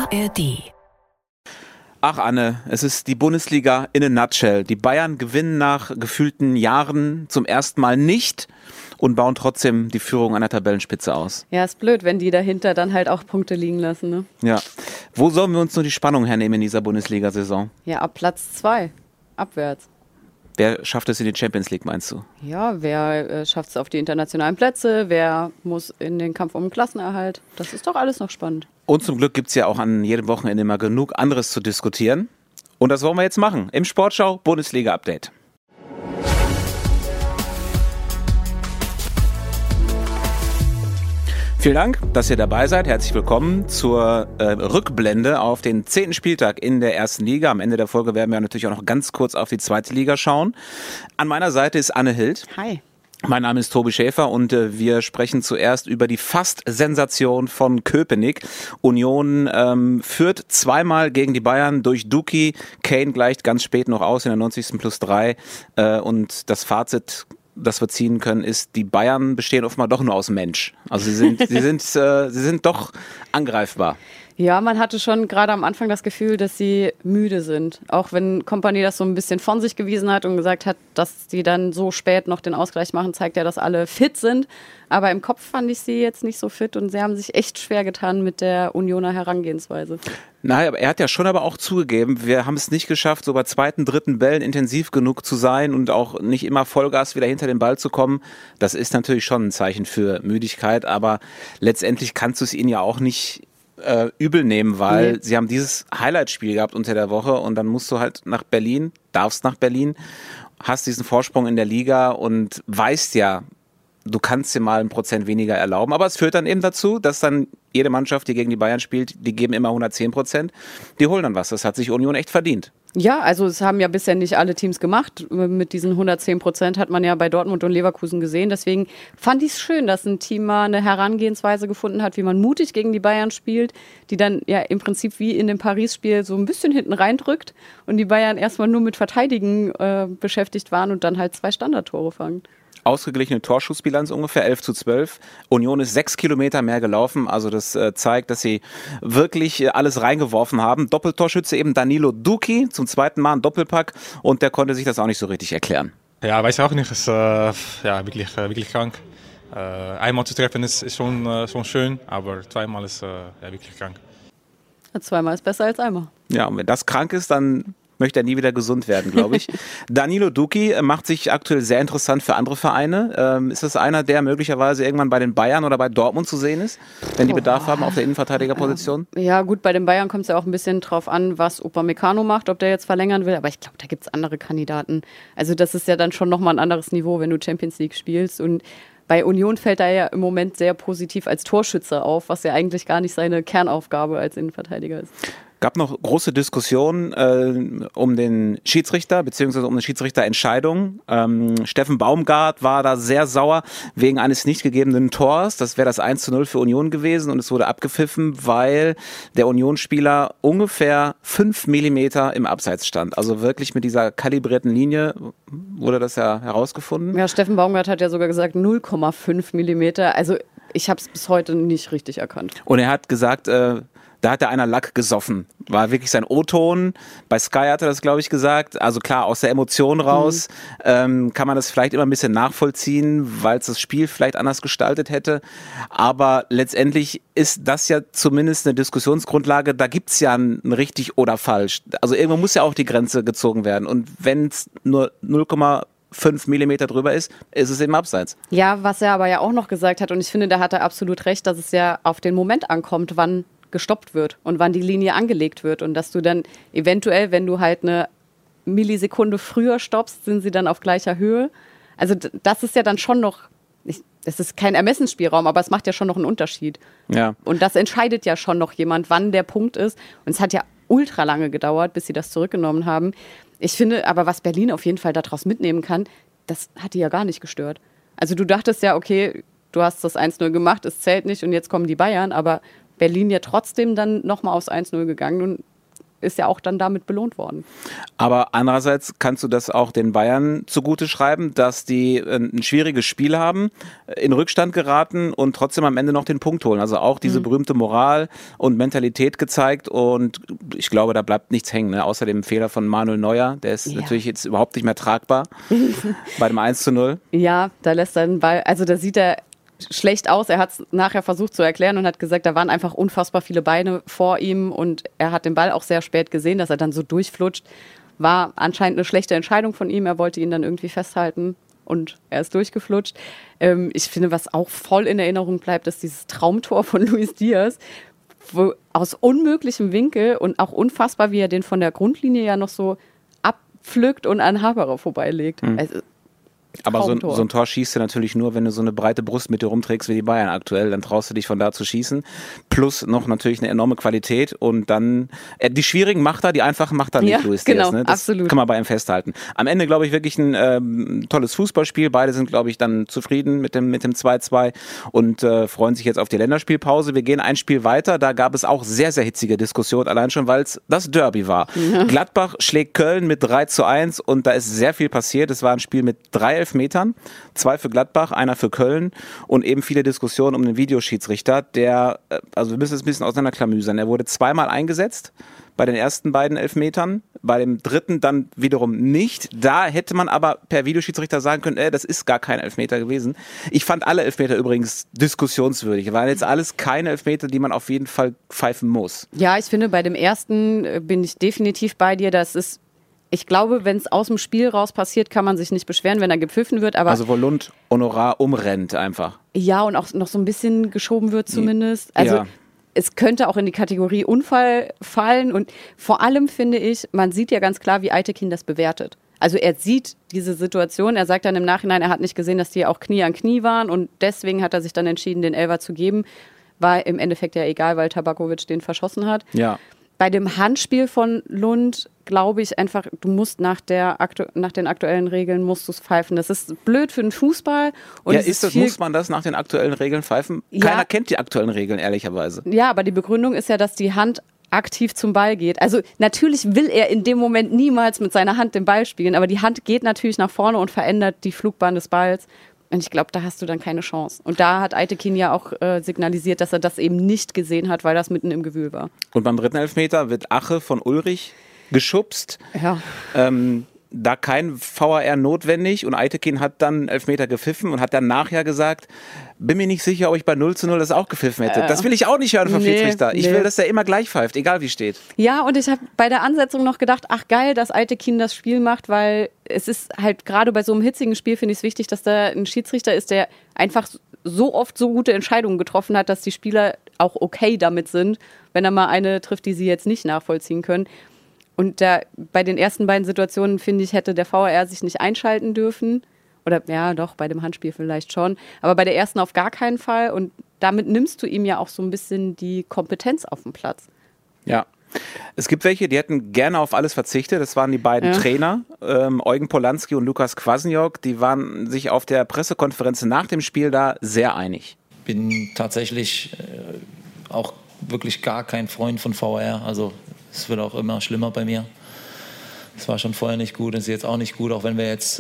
ARD. Ach Anne, es ist die Bundesliga in a nutshell. Die Bayern gewinnen nach gefühlten Jahren zum ersten Mal nicht und bauen trotzdem die Führung an der Tabellenspitze aus. Ja, ist blöd, wenn die dahinter dann halt auch Punkte liegen lassen. Ne? Ja. Wo sollen wir uns nur die Spannung hernehmen in dieser Bundesliga-Saison? Ja, ab Platz 2, abwärts. Wer schafft es in die Champions League, meinst du? Ja, wer schafft es auf die internationalen Plätze? Wer muss in den Kampf um den Klassenerhalt? Das ist doch alles noch spannend. Und zum Glück gibt es ja auch an jedem Wochenende immer genug anderes zu diskutieren. Und das wollen wir jetzt machen im Sportschau Bundesliga-Update. Vielen Dank, dass ihr dabei seid. Herzlich willkommen zur Rückblende auf den 10. Spieltag in der ersten Liga. Am Ende der Folge werden wir natürlich auch noch ganz kurz auf die zweite Liga schauen. An meiner Seite ist Anne Hild. Hi. Mein Name ist Tobi Schäfer und wir sprechen zuerst über die Fast-Sensation von Köpenick. Union führt zweimal gegen die Bayern durch Duki. Kane gleicht ganz spät noch aus in der 90. +3 und das Fazit, das wir ziehen können, ist, die Bayern bestehen offenbar doch nur aus Mensch. Also sie sind doch angreifbar. Ja, man hatte schon gerade am Anfang das Gefühl, dass sie müde sind. Auch wenn Kompanie das so ein bisschen von sich gewiesen hat und gesagt hat, dass sie dann so spät noch den Ausgleich machen, zeigt ja, dass alle fit sind. Aber im Kopf fand ich sie jetzt nicht so fit und sie haben sich echt schwer getan mit der Unioner Herangehensweise. Nein, aber er hat ja schon aber auch zugegeben, wir haben es nicht geschafft, so bei zweiten, dritten Bällen intensiv genug zu sein und auch nicht immer Vollgas wieder hinter den Ball zu kommen. Das ist natürlich schon ein Zeichen für Müdigkeit, aber letztendlich kannst du es ihnen ja auch nicht übel nehmen, weil sie haben dieses Highlight-Spiel gehabt unter der Woche und dann musst du halt nach Berlin, darfst nach Berlin, hast diesen Vorsprung in der Liga und weißt ja, du kannst dir mal 1% weniger erlauben, aber es führt dann eben dazu, dass dann jede Mannschaft, die gegen die Bayern spielt, die geben immer 110%, die holen dann was. Das hat sich Union echt verdient. Ja, also es haben ja bisher nicht alle Teams gemacht. Mit diesen 110% hat man ja bei Dortmund und Leverkusen gesehen. Deswegen fand ich es schön, dass ein Team mal eine Herangehensweise gefunden hat, wie man mutig gegen die Bayern spielt, die dann ja im Prinzip wie in dem Paris-Spiel so ein bisschen hinten reindrückt und die Bayern erstmal nur mit Verteidigen beschäftigt waren und dann halt 2 Standardtore fangen. Ausgeglichene Torschussbilanz ungefähr 11:12. Union ist 6 Kilometer mehr gelaufen, also das zeigt, dass sie wirklich alles reingeworfen haben. Doppeltorschütze eben Danilo Duki, zum zweiten Mal ein Doppelpack und der konnte sich das auch nicht so richtig erklären. Ja, weiß auch nicht, ist wirklich krank. Einmal zu treffen ist schon schön, aber zweimal ist wirklich krank. Zweimal ist besser als einmal. Ja, und wenn das krank ist, dann möchte er nie wieder gesund werden, glaube ich. Danilo Duki macht sich aktuell sehr interessant für andere Vereine. Ist das einer, der möglicherweise irgendwann bei den Bayern oder bei Dortmund zu sehen ist, wenn die Bedarf haben auf der Innenverteidigerposition? Ja gut, bei den Bayern kommt es ja auch ein bisschen drauf an, was Upamecano macht, ob der jetzt verlängern will. Aber ich glaube, da gibt es andere Kandidaten. Also das ist ja dann schon nochmal ein anderes Niveau, wenn du Champions League spielst. Und bei Union fällt er ja im Moment sehr positiv als Torschütze auf, was ja eigentlich gar nicht seine Kernaufgabe als Innenverteidiger ist. Gab noch große Diskussionen um den Schiedsrichter bzw. um eine Schiedsrichterentscheidung. Steffen Baumgart war da sehr sauer wegen eines nicht gegebenen Tors. Das wäre das 1:0 für Union gewesen und es wurde abgepfiffen, weil der Unionsspieler ungefähr 5 Millimeter im Abseits stand. Also wirklich mit dieser kalibrierten Linie wurde das ja herausgefunden. Ja, Steffen Baumgart hat ja sogar gesagt 0,5 Millimeter. Also ich habe es bis heute nicht richtig erkannt. Und er hat gesagt, da hat einer Lack gesoffen. War wirklich sein O-Ton. Bei Sky hat er das, glaube ich, gesagt. Also klar, aus der Emotion raus kann man das vielleicht immer ein bisschen nachvollziehen, weil es das Spiel vielleicht anders gestaltet hätte. Aber letztendlich ist das ja zumindest eine Diskussionsgrundlage. Da gibt es ja ein richtig oder falsch. Also irgendwo muss ja auch die Grenze gezogen werden. Und wenn es nur 0,5 Millimeter drüber ist es im Abseits. Ja, was er aber ja auch noch gesagt hat, und ich finde, da hat er absolut recht, dass es ja auf den Moment ankommt, wann gestoppt wird und wann die Linie angelegt wird und dass du dann eventuell, wenn du halt eine Millisekunde früher stoppst, sind sie dann auf gleicher Höhe. Also das ist ja dann schon noch, es ist kein Ermessensspielraum, aber es macht ja schon noch einen Unterschied. Ja. Und das entscheidet ja schon noch jemand, wann der Punkt ist. Und es hat ja ultra lange gedauert, bis sie das zurückgenommen haben. Ich finde aber, was Berlin auf jeden Fall daraus mitnehmen kann, das hat die ja gar nicht gestört. Also du dachtest ja, okay, du hast das 1:0 gemacht, es zählt nicht und jetzt kommen die Bayern, aber Berlin ja trotzdem dann nochmal aufs 1:0 gegangen und ist ja auch dann damit belohnt worden. Aber andererseits kannst du das auch den Bayern zugute schreiben, dass die ein schwieriges Spiel haben, in Rückstand geraten und trotzdem am Ende noch den Punkt holen. Also auch diese berühmte Moral und Mentalität gezeigt und ich glaube, da bleibt nichts hängen, ne? Außer dem Fehler von Manuel Neuer, der ist natürlich jetzt überhaupt nicht mehr tragbar bei dem 1:0. Ja, da lässt er den Ball, also da sieht er schlecht aus. Er hat es nachher versucht zu erklären und hat gesagt, da waren einfach unfassbar viele Beine vor ihm und er hat den Ball auch sehr spät gesehen, dass er dann so durchflutscht. War anscheinend eine schlechte Entscheidung von ihm. Er wollte ihn dann irgendwie festhalten und er ist durchgeflutscht. Ich finde, was auch voll in Erinnerung bleibt, ist dieses Traumtor von Luis Diaz, wo aus unmöglichem Winkel und auch unfassbar, wie er den von der Grundlinie ja noch so abpflückt und an Haberer vorbeilegt. Also, aber so ein Tor schießt du natürlich nur, wenn du so eine breite Brust mit dir rumträgst wie die Bayern aktuell, dann traust du dich von da zu schießen. Plus noch natürlich eine enorme Qualität und dann, die schwierigen macht er, die einfachen macht er nicht, Luis Diaz. Ne? Das absolut. Kann man bei ihm festhalten. Am Ende, glaube ich, wirklich ein tolles Fußballspiel. Beide sind, glaube ich, dann zufrieden mit dem 2:2 und freuen sich jetzt auf die Länderspielpause. Wir gehen ein Spiel weiter, da gab es auch sehr, sehr hitzige Diskussionen, allein schon, weil es das Derby war. Ja. Gladbach schlägt Köln mit 3:1 und da ist sehr viel passiert. Es war ein Spiel mit 3 Elfmetern, 2 für Gladbach, 1 für Köln und eben viele Diskussionen um den Videoschiedsrichter, der, also wir müssen es ein bisschen auseinanderklamüsern, er wurde zweimal eingesetzt bei den ersten beiden Elfmetern, bei dem dritten dann wiederum nicht. Da hätte man aber per Videoschiedsrichter sagen können, das ist gar kein Elfmeter gewesen. Ich fand alle Elfmeter übrigens diskussionswürdig. Waren jetzt alles keine Elfmeter, die man auf jeden Fall pfeifen muss. Ja, ich finde, bei dem ersten bin ich definitiv bei dir, das ist, ich glaube, wenn es aus dem Spiel raus passiert, kann man sich nicht beschweren, wenn er gepfiffen wird. Aber also wo Lund Honorar umrennt einfach. Ja, und auch noch so ein bisschen geschoben wird zumindest. Also es könnte auch in die Kategorie Unfall fallen. Und vor allem finde ich, man sieht ja ganz klar, wie Aytekin das bewertet. Also er sieht diese Situation, er sagt dann im Nachhinein, er hat nicht gesehen, dass die auch Knie an Knie waren. Und deswegen hat er sich dann entschieden, den Elfer zu geben. War im Endeffekt ja egal, weil Tabakovic den verschossen hat. Ja. Bei dem Handspiel von Lund glaube ich einfach, du musst nach den aktuellen Regeln musst du es pfeifen. Das ist blöd für den Fußball. Und ja, muss man das nach den aktuellen Regeln pfeifen? Keiner kennt die aktuellen Regeln, ehrlicherweise. Ja, aber die Begründung ist ja, dass die Hand aktiv zum Ball geht. Also natürlich will er in dem Moment niemals mit seiner Hand den Ball spielen, aber die Hand geht natürlich nach vorne und verändert die Flugbahn des Balls. Und ich glaube, da hast du dann keine Chance. Und da hat Aytekin ja auch signalisiert, dass er das eben nicht gesehen hat, weil das mitten im Gewühl war. Und beim dritten Elfmeter wird Ache von Ulrich geschubst. Ja. Da kein VAR notwendig und Aytekin hat dann Elfmeter gepfiffen und hat dann nachher gesagt, bin mir nicht sicher, ob ich bei 0:0 das auch gepfiffen hätte. Das will ich auch nicht hören vom Schiedsrichter. Ich will, dass er immer gleich pfeift, egal wie steht. Ja, und ich habe bei der Ansetzung noch gedacht, ach geil, dass Aytekin das Spiel macht, weil es ist halt gerade bei so einem hitzigen Spiel, finde ich es wichtig, dass da ein Schiedsrichter ist, der einfach so oft so gute Entscheidungen getroffen hat, dass die Spieler auch okay damit sind, wenn er mal eine trifft, die sie jetzt nicht nachvollziehen können. Und bei den ersten beiden Situationen, finde ich, hätte der VAR sich nicht einschalten dürfen. Oder ja, doch, bei dem Handspiel vielleicht schon. Aber bei der ersten auf gar keinen Fall. Und damit nimmst du ihm ja auch so ein bisschen die Kompetenz auf den Platz. Ja. Es gibt welche, die hätten gerne auf alles verzichtet. Das waren die beiden Trainer, Eugen Polanski und Lukas Kwasniok. Die waren sich auf der Pressekonferenz nach dem Spiel da sehr einig. Bin tatsächlich auch wirklich gar kein Freund von VAR. Also es wird auch immer schlimmer bei mir. Es war schon vorher nicht gut, ist jetzt auch nicht gut, auch wenn wir jetzt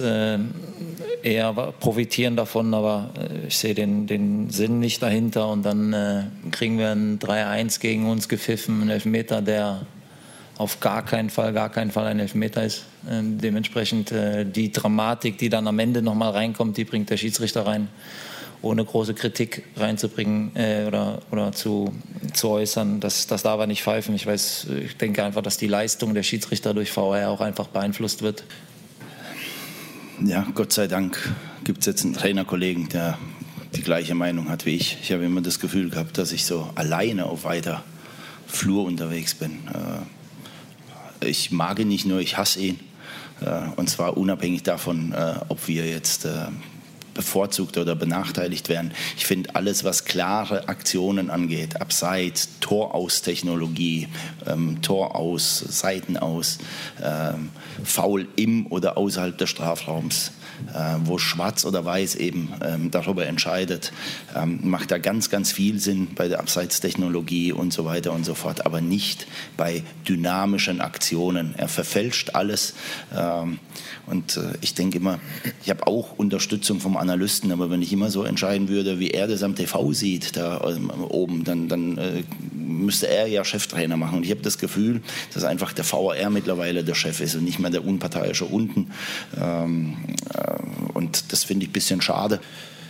eher profitieren davon, aber ich sehe den Sinn nicht dahinter und dann kriegen wir ein 3:1 gegen uns gepfiffen, einen Elfmeter, der auf gar keinen Fall ein Elfmeter ist. Dementsprechend die Dramatik, die dann am Ende nochmal reinkommt, die bringt der Schiedsrichter rein, ohne große Kritik reinzubringen oder zu äußern. Das darf er nicht pfeifen. Ich denke einfach, dass die Leistung der Schiedsrichter durch VAR auch einfach beeinflusst wird. Ja, Gott sei Dank gibt es jetzt einen Trainerkollegen, der die gleiche Meinung hat wie ich. Ich habe immer das Gefühl gehabt, dass ich so alleine auf weiter Flur unterwegs bin. Ich mag ihn nicht nur, ich hasse ihn. Und zwar unabhängig davon, ob wir jetzt bevorzugt oder benachteiligt werden. Ich finde alles, was klare Aktionen angeht, Abseits, Toraus-Technologie, Tor aus, Seiten aus, Foul im oder außerhalb des Strafraums, wo schwarz oder weiß eben darüber entscheidet, macht da ganz, ganz viel Sinn bei der Abseitstechnologie und so weiter und so fort, aber nicht bei dynamischen Aktionen. Er verfälscht alles und ich denke immer, ich habe auch Unterstützung vom Analysten, aber wenn ich immer so entscheiden würde, wie er das am TV sieht, da oben, dann müsste er ja Cheftrainer machen. Und ich habe das Gefühl, dass einfach der VAR mittlerweile der Chef ist und nicht mehr der Unparteiische unten. Und das finde ich ein bisschen schade.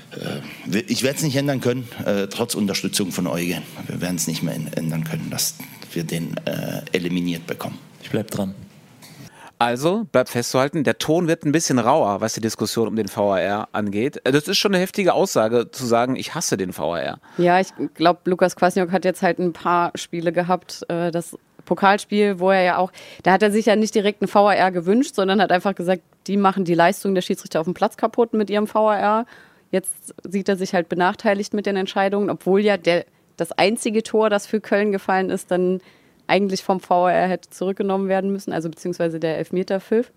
Ich werde es nicht ändern können, trotz Unterstützung von Eugen. Wir werden es nicht mehr ändern können, dass wir den eliminiert bekommen. Ich bleib dran. Also, bleibt festzuhalten, der Ton wird ein bisschen rauer, was die Diskussion um den VAR angeht. Das ist schon eine heftige Aussage, zu sagen, ich hasse den VAR. Ja, ich glaube, Lukas Kwasniok hat jetzt halt ein paar Spiele gehabt. Das Pokalspiel, wo er ja auch, da hat er sich ja nicht direkt einen VAR gewünscht, sondern hat einfach gesagt, die machen die Leistung der Schiedsrichter auf dem Platz kaputt mit ihrem VAR. Jetzt sieht er sich halt benachteiligt mit den Entscheidungen, obwohl ja das einzige Tor, das für Köln gefallen ist, dann eigentlich vom VAR hätte zurückgenommen werden müssen, also beziehungsweise der Elfmeterpfiff.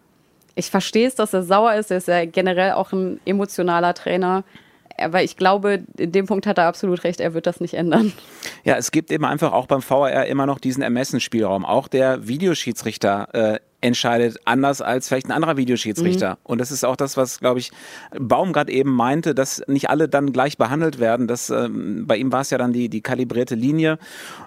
Ich verstehe es, dass er sauer ist. Er ist ja generell auch ein emotionaler Trainer. Aber ich glaube, in dem Punkt hat er absolut recht, er wird das nicht ändern. Ja, es gibt eben einfach auch beim VAR immer noch diesen Ermessensspielraum. Auch der Videoschiedsrichter entscheidet anders als vielleicht ein anderer Videoschiedsrichter. Und das ist auch das, was, glaube ich, Baumgart eben meinte, dass nicht alle dann gleich behandelt werden. Bei ihm war es ja dann die kalibrierte Linie.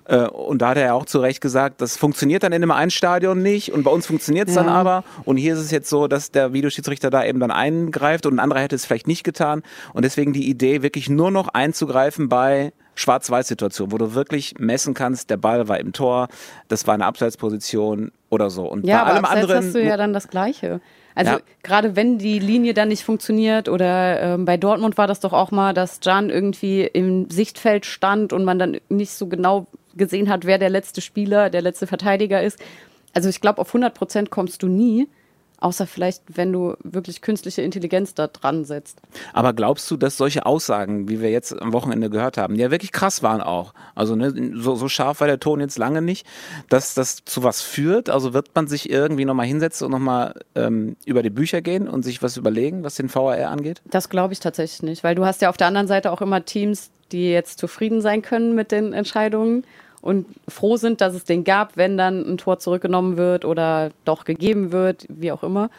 Und da hat er ja auch zu Recht gesagt, das funktioniert dann in einem einen Stadion nicht und bei uns funktioniert es dann aber. Und hier ist es jetzt so, dass der Videoschiedsrichter da eben dann eingreift und ein anderer hätte es vielleicht nicht getan. Und deswegen die Idee, wirklich nur noch einzugreifen bei Schwarz-Weiß-Situation, wo du wirklich messen kannst, der Ball war im Tor, das war eine Abseitsposition oder so. Und ja, bei allem aber abseits anderen hast du ja dann das Gleiche. Also gerade wenn die Linie dann nicht funktioniert oder bei Dortmund war das doch auch mal, dass Can irgendwie im Sichtfeld stand und man dann nicht so genau gesehen hat, wer der letzte Spieler, der letzte Verteidiger ist. Also ich glaube, auf 100% kommst du nie. Außer vielleicht, wenn du wirklich künstliche Intelligenz da dran setzt. Aber glaubst du, dass solche Aussagen, wie wir jetzt am Wochenende gehört haben, die ja wirklich krass waren auch, also so scharf war der Ton jetzt lange nicht, dass das zu was führt? Also wird man sich irgendwie nochmal hinsetzen und nochmal über die Bücher gehen und sich was überlegen, was den VAR angeht? Das glaube ich tatsächlich nicht, weil du hast ja auf der anderen Seite auch immer Teams, die jetzt zufrieden sein können mit den Entscheidungen und froh sind, dass es den gab, wenn dann ein Tor zurückgenommen wird oder doch gegeben wird, wie auch immer.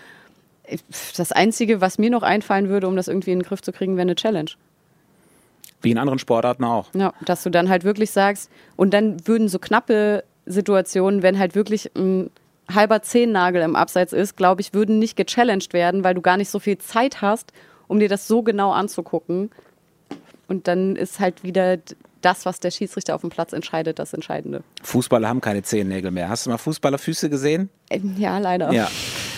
Das Einzige, was mir noch einfallen würde, um das irgendwie in den Griff zu kriegen, wäre eine Challenge. Wie in anderen Sportarten auch. Ja, dass du dann halt wirklich sagst, und dann würden so knappe Situationen, wenn halt wirklich ein halber Zehennagel im Abseits ist, glaube ich, würden nicht gechallenged werden, weil du gar nicht so viel Zeit hast, um dir das so genau anzugucken. Und dann ist halt wieder das, was der Schiedsrichter auf dem Platz entscheidet, das Entscheidende. Fußballer haben keine Zehennägel mehr. Hast du mal Fußballerfüße gesehen? Ja, leider. Ja.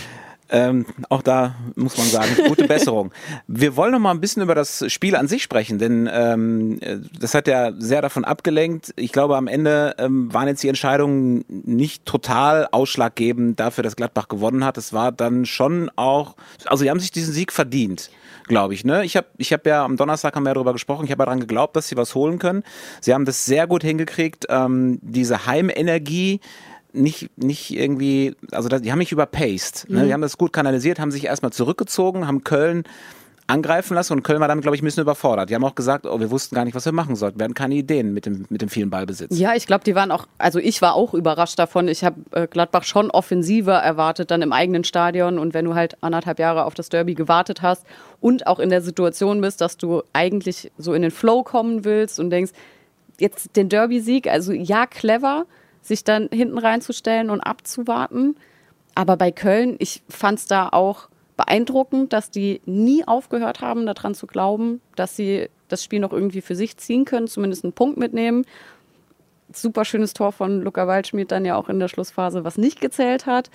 Auch da muss man sagen, gute Besserung. Wir wollen noch mal ein bisschen über das Spiel an sich sprechen, denn das hat ja sehr davon abgelenkt. Ich glaube, am Ende waren jetzt die Entscheidungen nicht total ausschlaggebend dafür, dass Gladbach gewonnen hat. Es war dann schon auch, also die haben sich diesen Sieg verdient, glaube ich. Ne? Ich hab ja am Donnerstag haben wir ja darüber gesprochen, ich habe ja daran geglaubt, dass sie was holen können. Sie haben das sehr gut hingekriegt, diese Heimenergie nicht irgendwie, also die haben mich überpaced. Ne? Die haben das gut kanalisiert, haben sich erstmal zurückgezogen, haben Köln angreifen lassen und Köln war damit, glaube ich, ein bisschen überfordert. Die haben auch gesagt, wir wussten gar nicht, was wir machen sollten. Wir hatten keine Ideen mit dem vielen Ballbesitz. Ja, ich glaube, die waren auch, also ich war auch überrascht davon. Ich habe Gladbach schon offensiver erwartet, dann im eigenen Stadion und wenn du halt 1,5 Jahre auf das Derby gewartet hast und auch in der Situation bist, dass du eigentlich so in den Flow kommen willst und denkst, jetzt den Derby-Sieg, also ja, clever, sich dann hinten reinzustellen und abzuwarten. Aber bei Köln, ich fand es da auch beeindruckend, dass die nie aufgehört haben, daran zu glauben, dass sie das Spiel noch irgendwie für sich ziehen können, zumindest einen Punkt mitnehmen. Super schönes Tor von Luca Waldschmidt dann ja auch in der Schlussphase, was nicht gezählt hat,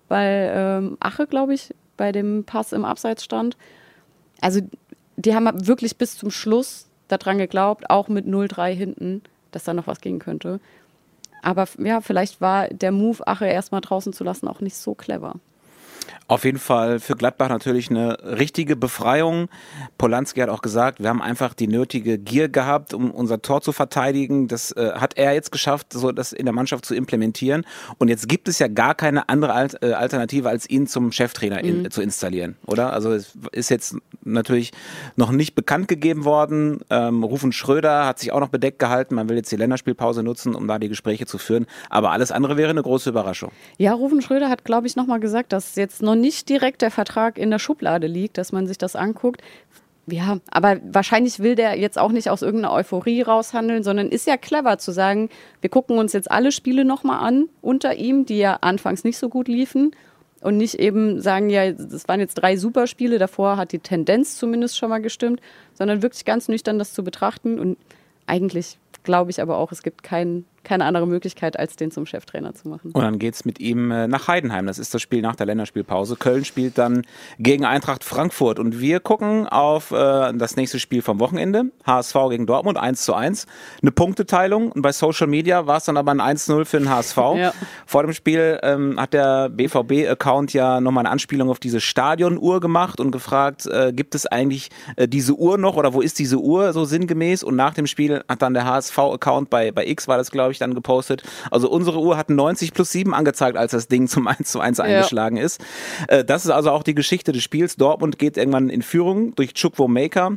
weil Ache, glaube ich, bei dem Pass im Abseits stand. Also die haben wirklich bis zum Schluss daran geglaubt, auch mit 0-3 hinten, dass da noch was gehen könnte. Aber ja, vielleicht war der Move, Ache erstmal draußen zu lassen, auch nicht so clever. Auf jeden Fall für Gladbach natürlich eine richtige Befreiung. Polanski hat auch gesagt, wir haben einfach die nötige Gier gehabt, um unser Tor zu verteidigen. Das hat er jetzt geschafft, so das in der Mannschaft zu implementieren. Und jetzt gibt es ja gar keine andere Alternative, als ihn zum Cheftrainer zu installieren, oder? Also es ist jetzt natürlich noch nicht bekannt gegeben worden. Rufen Schröder hat sich auch noch bedeckt gehalten. Man will jetzt die Länderspielpause nutzen, um da die Gespräche zu führen. Aber alles andere wäre eine große Überraschung. Ja, Rufen Schröder hat, glaube ich, nochmal gesagt, dass jetzt noch nicht direkt der Vertrag in der Schublade liegt, dass man sich das anguckt. Ja, aber wahrscheinlich will der jetzt auch nicht aus irgendeiner Euphorie raushandeln, sondern ist ja clever zu sagen, wir gucken uns jetzt alle Spiele nochmal an unter ihm, die ja anfangs nicht so gut liefen und nicht eben sagen, ja, das waren jetzt 3 Superspiele, davor hat die Tendenz zumindest schon mal gestimmt, sondern wirklich ganz nüchtern das zu betrachten und eigentlich glaube ich aber auch, es gibt keine andere Möglichkeit, als den zum Cheftrainer zu machen. Und dann geht es mit ihm nach Heidenheim. Das ist das Spiel nach der Länderspielpause. Köln spielt dann gegen Eintracht Frankfurt. Und wir gucken auf das nächste Spiel vom Wochenende. HSV gegen Dortmund, 1:1. Eine Punkteteilung. Und bei Social Media war es dann aber ein 1:0 für den HSV. Ja. Vor dem Spiel hat der BVB-Account ja nochmal eine Anspielung auf diese Stadionuhr gemacht und gefragt, gibt es eigentlich diese Uhr noch oder wo ist diese Uhr so sinngemäß? Und nach dem Spiel hat dann der HSV-Account bei X, war das glaube ich, dann gepostet. Also unsere Uhr hat 90+7 angezeigt, als das Ding zum 1:1 eingeschlagen ist. Das ist also auch die Geschichte des Spiels. Dortmund geht irgendwann in Führung durch Chukwuemeka.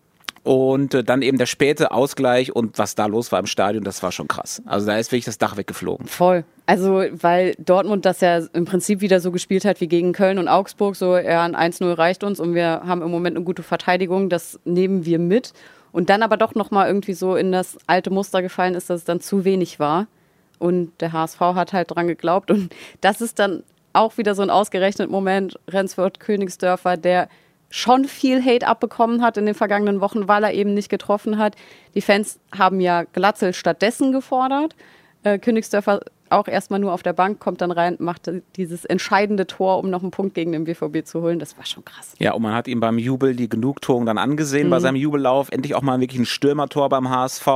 Und dann eben der späte Ausgleich und was da los war im Stadion, das war schon krass. Also da ist wirklich das Dach weggeflogen. Voll. Also weil Dortmund das ja im Prinzip wieder so gespielt hat wie gegen Köln und Augsburg. So, ein 1:0 reicht uns und wir haben im Moment eine gute Verteidigung. Das nehmen wir mit. Und dann aber doch nochmal irgendwie so in das alte Muster gefallen ist, dass es dann zu wenig war. Und der HSV hat halt dran geglaubt. Und das ist dann auch wieder so ein ausgerechnet Moment. Rendsburg-Königsdörfer, der schon viel Hate abbekommen hat in den vergangenen Wochen, weil er eben nicht getroffen hat. Die Fans haben ja Glatzel stattdessen gefordert. Königsdörfer auch erstmal nur auf der Bank, kommt dann rein, macht dieses entscheidende Tor, um noch einen Punkt gegen den BVB zu holen. Das war schon krass. Ja, und man hat ihm beim Jubel die Genugtuung dann angesehen bei seinem Jubellauf. Endlich auch mal wirklich ein Stürmertor beim HSV,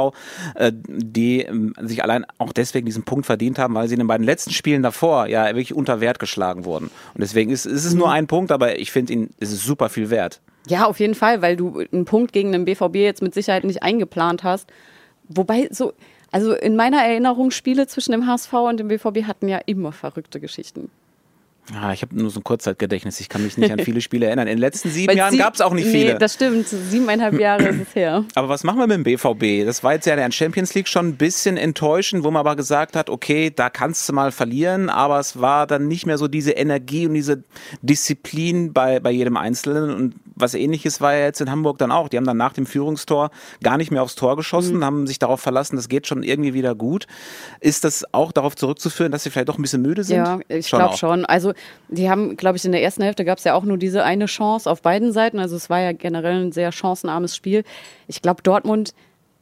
die sich allein auch deswegen diesen Punkt verdient haben, weil sie in den beiden letzten Spielen davor ja wirklich unter Wert geschlagen wurden. Und deswegen ist es nur ein Punkt, aber ich finde es ist super viel wert. Ja, auf jeden Fall, weil du einen Punkt gegen den BVB jetzt mit Sicherheit nicht eingeplant hast. Wobei also in meiner Erinnerung, Spiele zwischen dem HSV und dem BVB hatten ja immer verrückte Geschichten. Ja, ich habe nur so ein Kurzzeitgedächtnis. Ich kann mich nicht an viele Spiele erinnern. In den letzten 7 Jahren gab es auch nicht viele. Nee, das stimmt. 7,5 Jahre ist es her. Aber was machen wir mit dem BVB? Das war jetzt ja in der Champions League schon ein bisschen enttäuschend, wo man aber gesagt hat, okay, da kannst du mal verlieren, aber es war dann nicht mehr so diese Energie und diese Disziplin bei jedem Einzelnen. Und was Ähnliches war ja jetzt in Hamburg dann auch. Die haben dann nach dem Führungstor gar nicht mehr aufs Tor geschossen, haben sich darauf verlassen, das geht schon irgendwie wieder gut. Ist das auch darauf zurückzuführen, dass sie vielleicht doch ein bisschen müde sind? Ja, ich glaube schon. Also die haben, glaube ich, in der ersten Hälfte gab es ja auch nur diese eine Chance auf beiden Seiten. Also es war ja generell ein sehr chancenarmes Spiel. Ich glaube, Dortmund,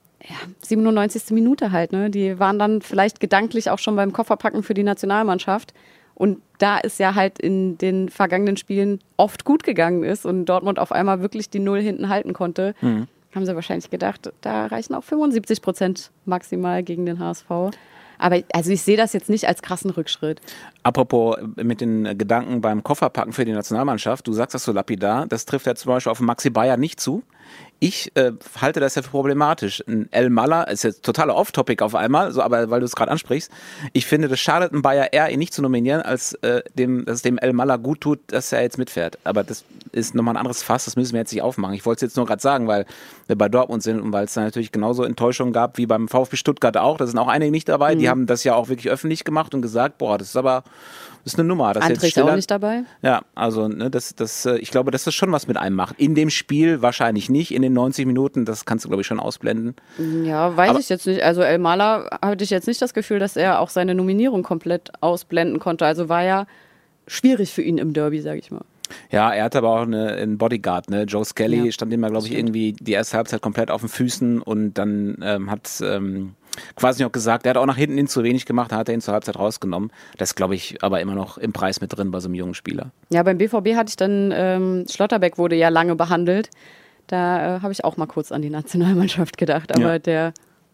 97. Minute halt, ne? Die waren dann vielleicht gedanklich auch schon beim Kofferpacken für die Nationalmannschaft. Und da es ja halt in den vergangenen Spielen oft gut gegangen ist und Dortmund auf einmal wirklich die 0 hinten halten konnte, haben sie wahrscheinlich gedacht, da reichen auch 75% maximal gegen den HSV. Aber also ich sehe das jetzt nicht als krassen Rückschritt. Apropos mit den Gedanken beim Kofferpacken für die Nationalmannschaft, du sagst das so lapidar, das trifft ja zum Beispiel auf Maxi Bayer nicht zu. Ich halte das ja für problematisch. Ein El Mala ist jetzt totaler Off-Topic auf einmal, so, aber weil du es gerade ansprichst. Ich finde, das schadet ein Bayer eher, ihn nicht zu nominieren, als dass es dem El Mala gut tut, dass er jetzt mitfährt. Aber das ist nochmal ein anderes Fass, das müssen wir jetzt nicht aufmachen. Ich wollte es jetzt nur gerade sagen, weil wir bei Dortmund sind und weil es da natürlich genauso Enttäuschungen gab wie beim VfB Stuttgart auch. Da sind auch einige nicht dabei, die haben das ja auch wirklich öffentlich gemacht und gesagt, boah, das ist eine Nummer. Das André ist auch nicht dabei. Ja, also ne, ich glaube, dass das schon was mit einem macht. In dem Spiel wahrscheinlich nicht, in den 90 Minuten, das kannst du, glaube ich, schon ausblenden. Ja, weiß ich jetzt nicht. Also El Mala hatte ich jetzt nicht das Gefühl, dass er auch seine Nominierung komplett ausblenden konnte. Also war ja schwierig für ihn im Derby, sage ich mal. Ja, er hatte aber auch einen Bodyguard, ne? Joe Skelly stand immer, glaube ich, irgendwie die erste Halbzeit komplett auf den Füßen und dann hat quasi noch gesagt, er hat auch nach hinten hin zu wenig gemacht, hat er ihn zur Halbzeit rausgenommen. Das glaube ich aber immer noch im Preis mit drin bei so einem jungen Spieler. Ja, beim BVB hatte ich dann, Schlotterbeck wurde ja lange behandelt. Da habe ich auch mal kurz an die Nationalmannschaft gedacht, aber der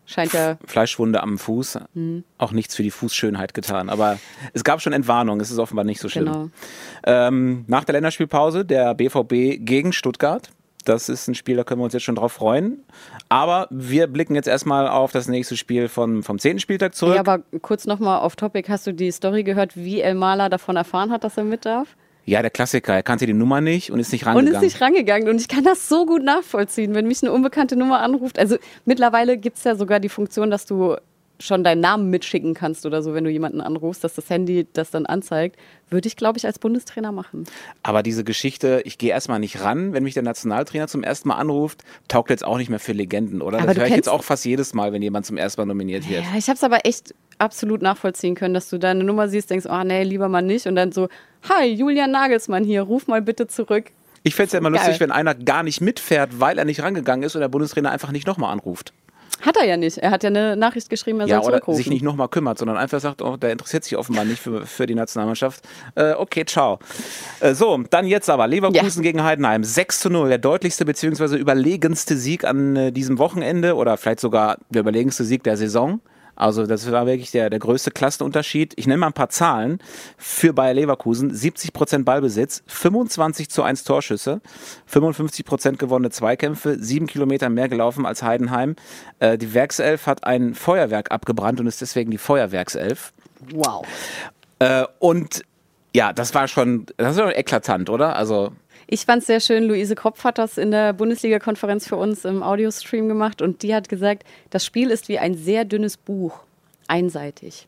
scheint ja... Fleischwunde am Fuß, auch nichts für die Fußschönheit getan. Aber es gab schon Entwarnung, es ist offenbar nicht so schlimm. Genau. Nach der Länderspielpause der BVB gegen Stuttgart. Das ist ein Spiel, da können wir uns jetzt schon drauf freuen. Aber wir blicken jetzt erstmal auf das nächste Spiel vom 10. Spieltag zurück. Ja, aber kurz nochmal off topic. Hast du die Story gehört, wie Elmalah davon erfahren hat, dass er mit darf? Ja, der Klassiker. Er kannte die Nummer nicht und ist nicht rangegangen. Und ich kann das so gut nachvollziehen, wenn mich eine unbekannte Nummer anruft. Also mittlerweile gibt es ja sogar die Funktion, dass du schon deinen Namen mitschicken kannst oder so, wenn du jemanden anrufst, dass das Handy das dann anzeigt. Würde ich, glaube ich, als Bundestrainer machen. Aber diese Geschichte, ich gehe erstmal nicht ran, wenn mich der Nationaltrainer zum ersten Mal anruft, taugt jetzt auch nicht mehr für Legenden, oder? Aber das höre ich jetzt auch fast jedes Mal, wenn jemand zum ersten Mal nominiert wird. Ja, ich habe es aber echt absolut nachvollziehen können, dass du deine Nummer siehst, denkst, oh nee, lieber mal nicht. Und dann so, hi, Julian Nagelsmann hier, ruf mal bitte zurück. Ich fände es ja immer Geil. lustig, wenn einer gar nicht mitfährt, weil er nicht rangegangen ist und der Bundestrainer einfach nicht nochmal anruft. Hat er ja nicht. Er hat ja eine Nachricht geschrieben, er soll Oder zurückrufen. sich nicht nochmal kümmert, sondern einfach sagt, oh, der interessiert sich offenbar nicht für die Nationalmannschaft. Okay, ciao. So, dann jetzt aber Leverkusen gegen Heidenheim. 6:0, der deutlichste bzw. überlegenste Sieg an diesem Wochenende oder vielleicht sogar der überlegenste Sieg der Saison. Also das war wirklich der größte Klassenunterschied. Ich nenne mal ein paar Zahlen für Bayer Leverkusen. 70% Ballbesitz, 25:1 Torschüsse, 55% gewonnene Zweikämpfe, 7 Kilometer mehr gelaufen als Heidenheim. Die Werkself hat ein Feuerwerk abgebrannt und ist deswegen die Feuerwerkself. Wow. Und ja, das war schon eklatant, oder? Also Ich fand es sehr schön, Luise Kropf hat das in der Bundesliga-Konferenz für uns im Audiostream gemacht und die hat gesagt, das Spiel ist wie ein sehr dünnes Buch, einseitig.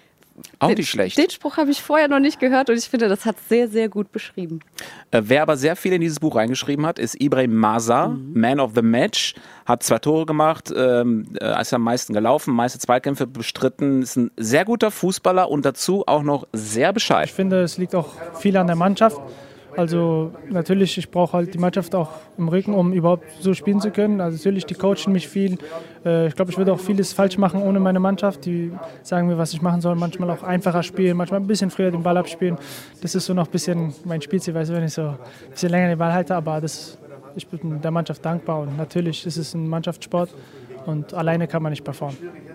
auch nicht schlecht. Den Spruch habe ich vorher noch nicht gehört und ich finde, das hat sehr, sehr gut beschrieben. Wer aber sehr viel in dieses Buch reingeschrieben hat, ist Ibrahim Maza, Man of the Match, hat 2 Tore gemacht, ist am meisten gelaufen, meiste Zweikämpfe bestritten, ist ein sehr guter Fußballer und dazu auch noch sehr bescheiden. Ich finde, es liegt auch viel an der Mannschaft. Also natürlich, ich brauche halt die Mannschaft auch im Rücken, um überhaupt so spielen zu können. Also natürlich, die coachen mich viel. Ich glaube, ich würde auch vieles falsch machen ohne meine Mannschaft. Die sagen mir, was ich machen soll. Manchmal auch einfacher spielen, manchmal ein bisschen früher den Ball abspielen. Das ist so noch ein bisschen mein Spielziel, weißt du, wenn ich so ein bisschen länger den Ball halte. Aber ich bin der Mannschaft dankbar und natürlich ist es ein Mannschaftssport und alleine kann man nicht performen.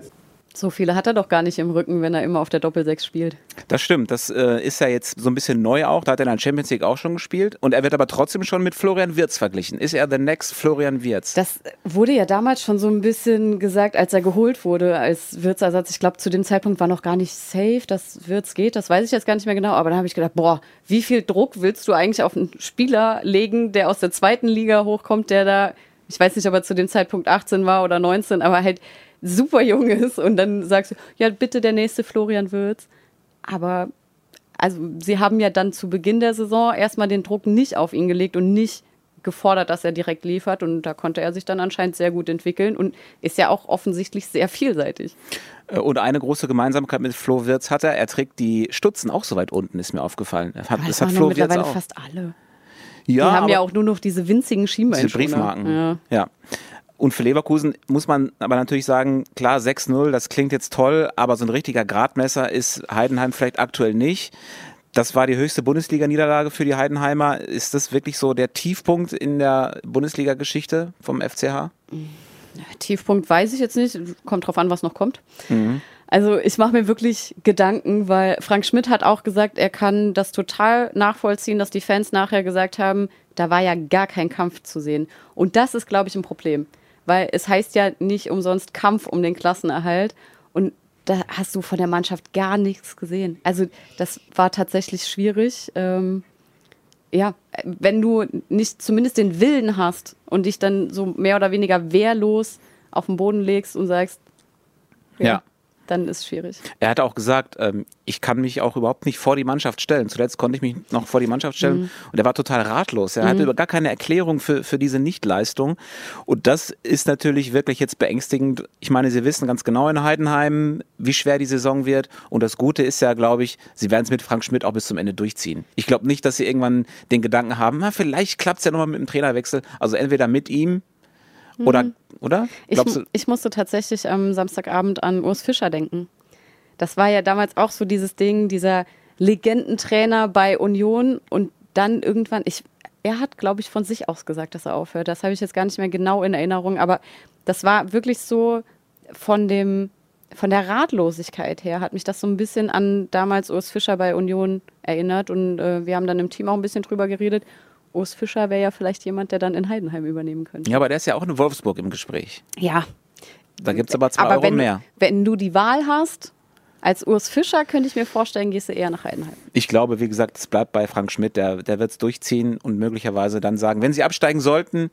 So viele hat er doch gar nicht im Rücken, wenn er immer auf der Doppel-6 spielt. Das stimmt, das ist ja jetzt so ein bisschen neu auch, da hat er in der Champions League auch schon gespielt und er wird aber trotzdem schon mit Florian Wirtz verglichen. Ist er the next Florian Wirtz? Das wurde ja damals schon so ein bisschen gesagt, als er geholt wurde als Wirtz-Ersatz. Ich glaube, zu dem Zeitpunkt war noch gar nicht safe, dass Wirtz geht. Das weiß ich jetzt gar nicht mehr genau. Aber dann habe ich gedacht, boah, wie viel Druck willst du eigentlich auf einen Spieler legen, der aus der 2. Liga hochkommt, der da, ich weiß nicht, ob er zu dem Zeitpunkt 18 war oder 19, aber halt super jung ist und dann sagst du, ja bitte der nächste Florian Wirtz. Aber also sie haben ja dann zu Beginn der Saison erstmal den Druck nicht auf ihn gelegt und nicht gefordert, dass er direkt liefert und da konnte er sich dann anscheinend sehr gut entwickeln und ist ja auch offensichtlich sehr vielseitig. Und eine große Gemeinsamkeit mit Flo Wirtz hat er trägt die Stutzen auch so weit unten, ist mir aufgefallen. Das hat Flo Wirtz mittlerweile auch. Fast alle. Ja, die haben ja auch nur noch diese winzigen Schienbeinschoner. Diese Briefmarken, ja. Und für Leverkusen muss man aber natürlich sagen, klar, 6:0, das klingt jetzt toll, aber so ein richtiger Gradmesser ist Heidenheim vielleicht aktuell nicht. Das war die höchste Bundesliga-Niederlage für die Heidenheimer. Ist das wirklich so der Tiefpunkt in der Bundesliga-Geschichte vom FCH? Tiefpunkt weiß ich jetzt nicht, kommt drauf an, was noch kommt. Also ich mache mir wirklich Gedanken, weil Frank Schmidt hat auch gesagt, er kann das total nachvollziehen, dass die Fans nachher gesagt haben, da war ja gar kein Kampf zu sehen. Und das ist, glaube ich, ein Problem. Weil es heißt ja nicht umsonst Kampf um den Klassenerhalt. Und da hast du von der Mannschaft gar nichts gesehen. Also das war tatsächlich schwierig. Ja, wenn du nicht zumindest den Willen hast und dich dann so mehr oder weniger wehrlos auf den Boden legst und sagst, ja. Dann ist es schwierig. Er hat auch gesagt, ich kann mich auch überhaupt nicht vor die Mannschaft stellen. Zuletzt konnte ich mich noch vor die Mannschaft stellen und er war total ratlos. Er hatte gar keine Erklärung für diese Nichtleistung und das ist natürlich wirklich jetzt beängstigend. Ich meine, Sie wissen ganz genau in Heidenheim, wie schwer die Saison wird und das Gute ist ja, glaube ich, Sie werden es mit Frank Schmidt auch bis zum Ende durchziehen. Ich glaube nicht, dass Sie irgendwann den Gedanken haben, vielleicht klappt es ja nochmal mit dem Trainerwechsel. Also entweder mit ihm oder? Ich musste tatsächlich am Samstagabend an Urs Fischer denken. Das war ja damals auch so dieses Ding, dieser Legendentrainer bei Union und dann irgendwann, er hat, glaube ich, von sich aus gesagt, dass er aufhört. Das habe ich jetzt gar nicht mehr genau in Erinnerung, aber das war wirklich so, von der Ratlosigkeit her hat mich das so ein bisschen an damals Urs Fischer bei Union erinnert. Und wir haben dann im Team auch ein bisschen drüber geredet. Urs Fischer wäre ja vielleicht jemand, der dann in Heidenheim übernehmen könnte. Ja, aber der ist ja auch in Wolfsburg im Gespräch. Ja. Da gibt es aber 2 Euro mehr. Wenn du die Wahl hast, als Urs Fischer, könnte ich mir vorstellen, gehst du eher nach Heidenheim. Ich glaube, wie gesagt, es bleibt bei Frank Schmidt. Der wird es durchziehen und möglicherweise dann sagen, wenn sie absteigen sollten,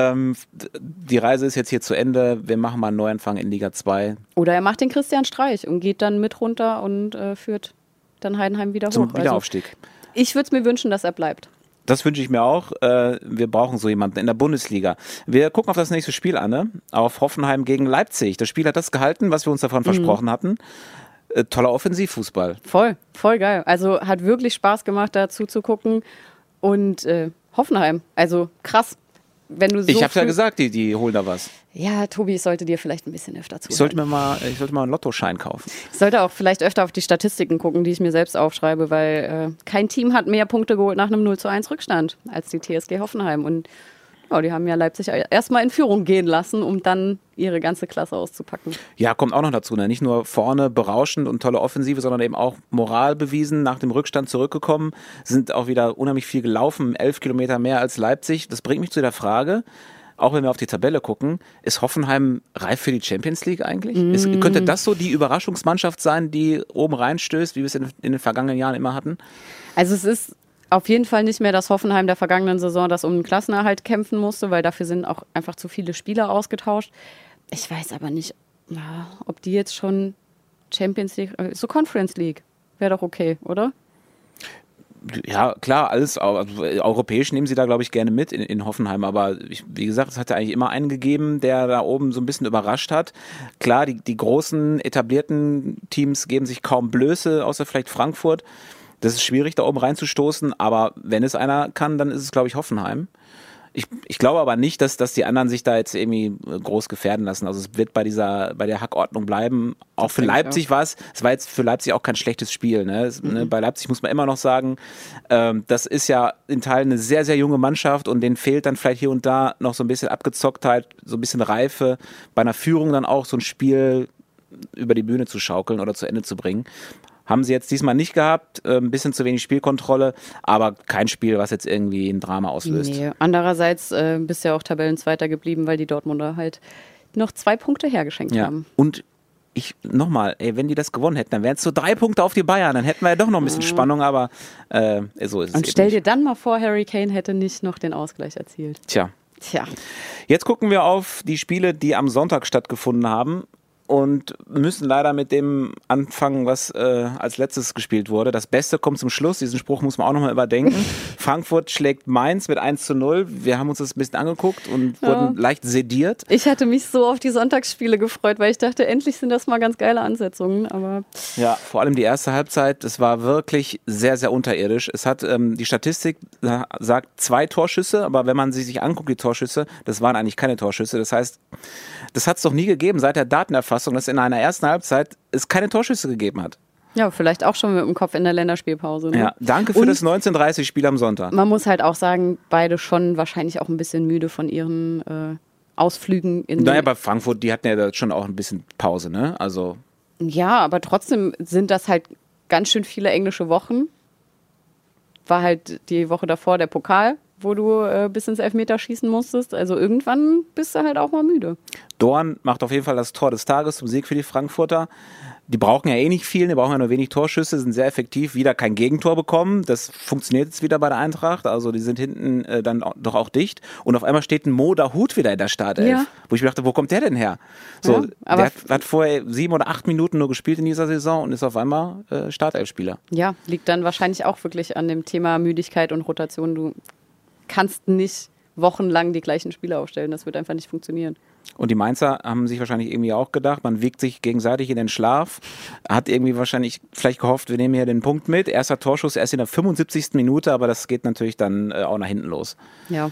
die Reise ist jetzt hier zu Ende, wir machen mal einen Neuanfang in Liga 2. Oder er macht den Christian Streich und geht dann mit runter und führt dann Heidenheim wieder Zum hoch. Wiederaufstieg. Also, ich würde es mir wünschen, dass er bleibt. Das wünsche ich mir auch. Wir brauchen so jemanden in der Bundesliga. Wir gucken auf das nächste Spiel an, ne? Auf Hoffenheim gegen Leipzig. Das Spiel hat das gehalten, was wir uns davon versprochen hatten. Toller Offensivfußball. Voll geil. Also hat wirklich Spaß gemacht, da zuzugucken. Und Hoffenheim, also krass. Wenn du so Ich habe ja gesagt, die holen da was. Ja, Tobi, ich sollte dir vielleicht ein bisschen öfter zuhören. Ich sollte mal einen Lottoschein kaufen. Ich sollte auch vielleicht öfter auf die Statistiken gucken, die ich mir selbst aufschreibe, weil kein Team hat mehr Punkte geholt nach einem 0:1 Rückstand als die TSG Hoffenheim. Und ja, die haben ja Leipzig erstmal in Führung gehen lassen, um dann ihre ganze Klasse auszupacken. Ja, kommt auch noch dazu. Ne? Nicht nur vorne berauschend und tolle Offensive, sondern eben auch Moral bewiesen, nach dem Rückstand zurückgekommen, sind auch wieder unheimlich viel gelaufen, 11 Kilometer mehr als Leipzig. Das bringt mich zu der Frage, auch wenn wir auf die Tabelle gucken, ist Hoffenheim reif für die Champions League eigentlich? Könnte das so die Überraschungsmannschaft sein, die oben reinstößt, wie wir es in den vergangenen Jahren immer hatten? Also es ist auf jeden Fall nicht mehr das Hoffenheim der vergangenen Saison, das um den Klassenerhalt kämpfen musste, weil dafür sind auch einfach zu viele Spieler ausgetauscht. Ich weiß aber nicht, ob die jetzt schon Champions League, so Conference League, wäre doch okay, oder? Ja, klar, alles also, europäisch nehmen sie da, glaube ich, gerne mit in Hoffenheim, aber wie gesagt, es hat ja eigentlich immer einen gegeben, der da oben so ein bisschen überrascht hat. Klar, die großen etablierten Teams geben sich kaum Blöße, außer vielleicht Frankfurt. Das ist schwierig, da oben reinzustoßen, aber wenn es einer kann, dann ist es, glaube ich, Hoffenheim. Ich glaube aber nicht, dass die anderen sich da jetzt irgendwie groß gefährden lassen. Also es wird bei der Hackordnung bleiben. Auch für Leipzig war es war jetzt für Leipzig auch kein schlechtes Spiel. Ne? Bei Leipzig muss man immer noch sagen, das ist ja in Teilen eine sehr, sehr junge Mannschaft und denen fehlt dann vielleicht hier und da noch so ein bisschen Abgezocktheit, so ein bisschen Reife, bei einer Führung dann auch so ein Spiel über die Bühne zu schaukeln oder zu Ende zu bringen. Haben sie jetzt diesmal nicht gehabt, ein bisschen zu wenig Spielkontrolle, aber kein Spiel, was jetzt irgendwie ein Drama auslöst. Nee. Andererseits bist du ja auch Tabellenzweiter geblieben, weil die Dortmunder halt noch 2 Punkte hergeschenkt haben. Und nochmal, wenn die das gewonnen hätten, dann wären es so 3 Punkte auf die Bayern, dann hätten wir ja doch noch ein bisschen Spannung, aber so ist es. Und stell dir dann mal vor, Harry Kane hätte nicht noch den Ausgleich erzielt. Tja. Jetzt gucken wir auf die Spiele, die am Sonntag stattgefunden haben. Und müssen leider mit dem anfangen, was als letztes gespielt wurde. Das Beste kommt zum Schluss. Diesen Spruch muss man auch nochmal überdenken. Frankfurt schlägt Mainz mit 1:0. Wir haben uns das ein bisschen angeguckt und wurden leicht sediert. Ich hatte mich so auf die Sonntagsspiele gefreut, weil ich dachte, endlich sind das mal ganz geile Ansetzungen. Aber ja, vor allem die erste Halbzeit, das war wirklich sehr, sehr unterirdisch. Es hat die Statistik sagt 2 Torschüsse, aber wenn man sie sich anguckt, die Torschüsse, das waren eigentlich keine Torschüsse. Das heißt, das hat es doch nie gegeben seit der Datenerfassung, dass in einer ersten Halbzeit es keine Torschüsse gegeben hat. Ja, vielleicht auch schon mit dem Kopf in der Länderspielpause. Ne? Ja, danke für das 19:30-Spiel am Sonntag. Man muss halt auch sagen, beide schon wahrscheinlich auch ein bisschen müde von ihren Ausflügen. Naja, bei Frankfurt, die hatten ja schon auch ein bisschen Pause, ne? Also ja, aber trotzdem sind das halt ganz schön viele englische Wochen. War halt die Woche davor der Pokal, wo du bis ins Elfmeterschießen musstest. Also irgendwann bist du halt auch mal müde. Dorn macht auf jeden Fall das Tor des Tages zum Sieg für die Frankfurter. Die brauchen ja eh nicht viel, die brauchen ja nur wenig Torschüsse, sind sehr effektiv, wieder kein Gegentor bekommen. Das funktioniert jetzt wieder bei der Eintracht, also die sind hinten dann doch auch dicht. Und auf einmal steht ein Mo Dahut wieder in der Startelf, wo ich mir dachte, wo kommt der denn her? So, ja, der hat vorher 7 oder 8 Minuten nur gespielt in dieser Saison und ist auf einmal Startelfspieler. Ja, liegt dann wahrscheinlich auch wirklich an dem Thema Müdigkeit und Rotation. Du kannst nicht wochenlang die gleichen Spieler aufstellen, das wird einfach nicht funktionieren. Und die Mainzer haben sich wahrscheinlich irgendwie auch gedacht, man wiegt sich gegenseitig in den Schlaf, hat irgendwie wahrscheinlich vielleicht gehofft, wir nehmen hier den Punkt mit. Erster Torschuss erst in der 75. Minute, aber das geht natürlich dann auch nach hinten los. Ja,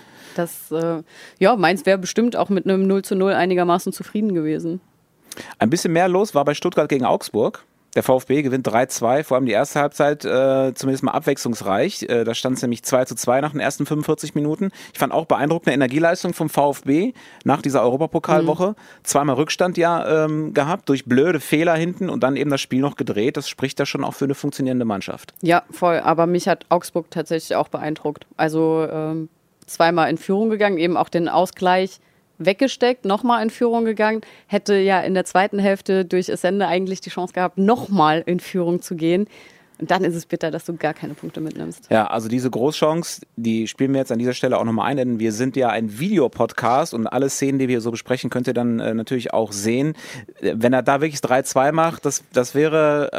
Mainz wäre bestimmt auch mit einem 0:0 einigermaßen zufrieden gewesen. Ein bisschen mehr los war bei Stuttgart gegen Augsburg. Der VfB gewinnt 3-2, vor allem die erste Halbzeit zumindest mal abwechslungsreich. Da stand es nämlich 2-2 nach den ersten 45 Minuten. Ich fand auch beeindruckende Energieleistung vom VfB nach dieser Europapokalwoche. Zweimal Rückstand gehabt durch blöde Fehler hinten und dann eben das Spiel noch gedreht. Das spricht da schon auch für eine funktionierende Mannschaft. Ja, voll. Aber mich hat Augsburg tatsächlich auch beeindruckt. Also zweimal in Führung gegangen, eben auch den Ausgleich weggesteckt, nochmal in Führung gegangen, hätte ja in der zweiten Hälfte durch Essende eigentlich die Chance gehabt, nochmal in Führung zu gehen. Und dann ist es bitter, dass du gar keine Punkte mitnimmst. Ja, also diese Großchance, die spielen wir jetzt an dieser Stelle auch nochmal ein, denn wir sind ja ein Videopodcast und alle Szenen, die wir so besprechen, könnt ihr dann natürlich auch sehen. Wenn er da wirklich 3-2 macht, das wäre,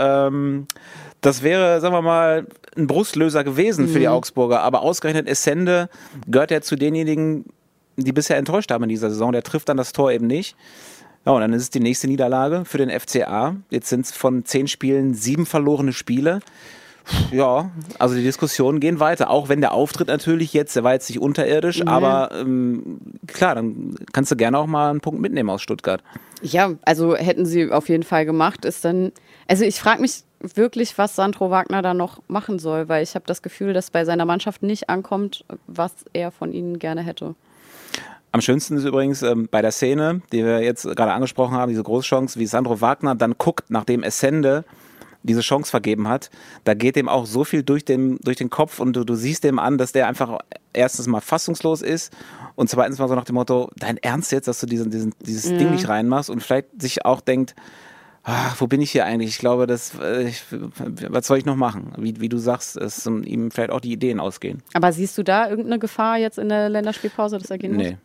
sagen wir mal, ein Brustlöser gewesen für die Augsburger. Aber ausgerechnet Essende gehört ja zu denjenigen, die bisher enttäuscht haben in dieser Saison. Der trifft dann das Tor eben nicht. Ja, und dann ist es die nächste Niederlage für den FCA. Jetzt sind es von 10 Spielen 7 verlorene Spiele. Ja, also die Diskussionen gehen weiter. Auch wenn der Auftritt natürlich jetzt, der war jetzt nicht unterirdisch, aber klar, dann kannst du gerne auch mal einen Punkt mitnehmen aus Stuttgart. Ja, also hätten sie auf jeden Fall gemacht, also ich frage mich wirklich, was Sandro Wagner da noch machen soll, weil ich habe das Gefühl, dass bei seiner Mannschaft nicht ankommt, was er von ihnen gerne hätte. Am schönsten ist übrigens bei der Szene, die wir jetzt gerade angesprochen haben, diese Großchance, wie Sandro Wagner dann guckt, nachdem Essende diese Chance vergeben hat. Da geht dem auch so viel durch den Kopf und du siehst dem an, dass der einfach erstens mal fassungslos ist und zweitens mal so nach dem Motto, dein Ernst jetzt, dass du dieses Ding nicht reinmachst und vielleicht sich auch denkt, wo bin ich hier eigentlich? Ich glaube, was soll ich noch machen? Wie du sagst, es ihm vielleicht auch die Ideen ausgehen. Aber siehst du da irgendeine Gefahr jetzt in der Länderspielpause, das Ergebnis? Nee.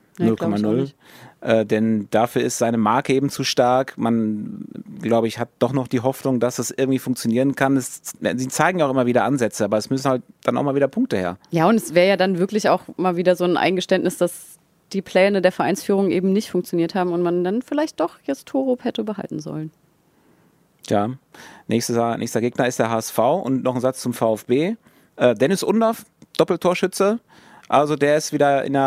0,0. Denn dafür ist seine Marke eben zu stark. Man, glaube ich, hat doch noch die Hoffnung, dass es irgendwie funktionieren kann. Sie zeigen ja auch immer wieder Ansätze, aber es müssen halt dann auch mal wieder Punkte her. Ja, und es wäre ja dann wirklich auch mal wieder so ein Eingeständnis, dass die Pläne der Vereinsführung eben nicht funktioniert haben und man dann vielleicht doch jetzt Torup hätte behalten sollen. Ja, nächster Gegner ist der HSV und noch ein Satz zum VfB. Dennis Undaff, Doppeltorschütze. Also der ist wieder in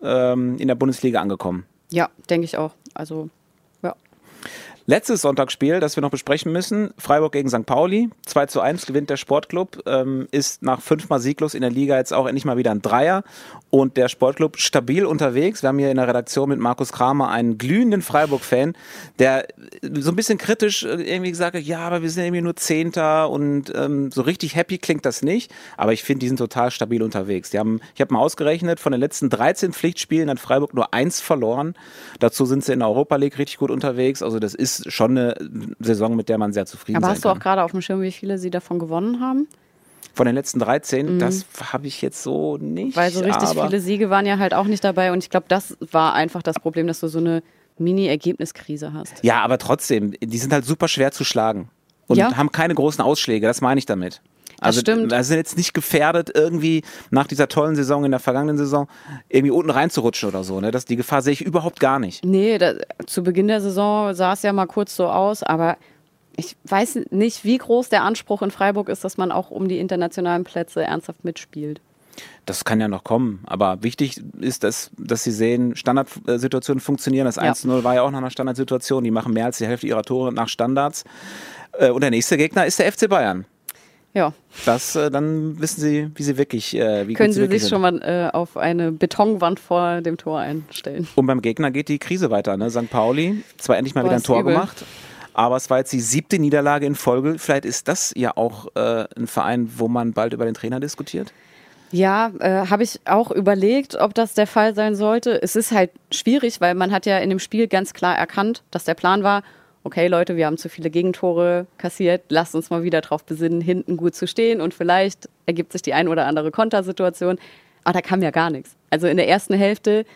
der Bundesliga angekommen. Ja, denke ich auch. Also, ja. Letztes Sonntagsspiel, das wir noch besprechen müssen, Freiburg gegen St. Pauli. 2-1 gewinnt der Sportclub, ist nach 5-mal sieglos in der Liga jetzt auch endlich mal wieder ein Dreier. Und der Sportclub stabil unterwegs. Wir haben hier in der Redaktion mit Markus Kramer einen glühenden Freiburg-Fan, der so ein bisschen kritisch irgendwie gesagt hat, ja, aber wir sind irgendwie nur Zehnter und so richtig happy klingt das nicht. Aber ich finde, die sind total stabil unterwegs. Ich habe mal ausgerechnet, von den letzten 13 Pflichtspielen hat Freiburg nur 1 verloren. Dazu sind sie in der Europa League richtig gut unterwegs. Also das ist schon eine Saison, mit der man sehr zufrieden sein kann. Aber hast du auch gerade auf dem Schirm, wie viele sie davon gewonnen haben? Von den letzten 13, das habe ich jetzt so nicht. Weil so richtig viele Siege waren ja halt auch nicht dabei und ich glaube, das war einfach das Problem, dass du so eine Mini-Ergebniskrise hast. Ja, aber trotzdem, die sind halt super schwer zu schlagen und haben keine großen Ausschläge, das meine ich damit. Also stimmt. Wir sind jetzt nicht gefährdet, irgendwie nach dieser tollen Saison, in der vergangenen Saison, irgendwie unten reinzurutschen oder so. Ne? Die Gefahr sehe ich überhaupt gar nicht. Nee, zu Beginn der Saison sah es ja mal kurz so aus, aber ich weiß nicht, wie groß der Anspruch in Freiburg ist, dass man auch um die internationalen Plätze ernsthaft mitspielt. Das kann ja noch kommen, aber wichtig ist, dass sie sehen, Standardsituationen funktionieren. Das 1-0 war ja auch nach einer Standardsituation, die machen mehr als die Hälfte ihrer Tore nach Standards. Und der nächste Gegner ist der FC Bayern. Ja. Dann wissen Sie, wie Sie wirklich können Sie sich schon mal auf eine Betonwand vor dem Tor einstellen. Und beim Gegner geht die Krise weiter. Ne? St. Pauli, zwar endlich mal wieder ein Tor gemacht, aber es war jetzt die 7. Niederlage in Folge. Vielleicht ist das ja auch ein Verein, wo man bald über den Trainer diskutiert? Ja, habe ich auch überlegt, ob das der Fall sein sollte. Es ist halt schwierig, weil man hat ja in dem Spiel ganz klar erkannt, dass der Plan war, okay Leute, wir haben zu viele Gegentore kassiert, lasst uns mal wieder drauf besinnen, hinten gut zu stehen und vielleicht ergibt sich die ein oder andere Kontersituation. Aber da kam ja gar nichts. Also in der ersten Hälfte